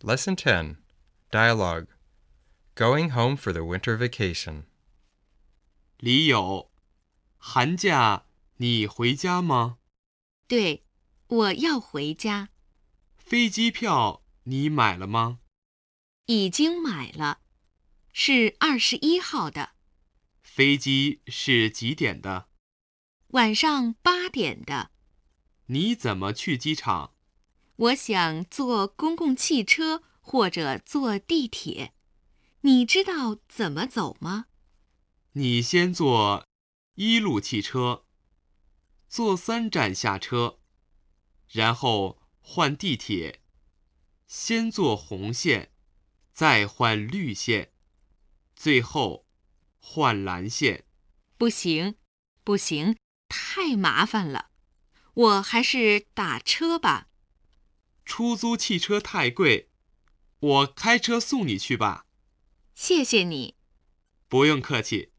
Lesson 10. Dialogue. Going home for the winter vacation. 李友，寒假你回家吗？ 对，我要回家， 飞机票你买了吗？ 已经买了，是21号的， 飞机是几点的？ 晚上8点的。 你怎么去机场？ 我想坐公共汽车或者坐地铁。你知道怎么走吗？ 你先坐1路汽车，坐3站下车，然后换地铁，先坐红线，再换绿线，最后换蓝线。 不行，不行，太麻烦了。我还是打车吧。 出租汽车太贵，我开车送你去吧。 谢谢你。 不用客气。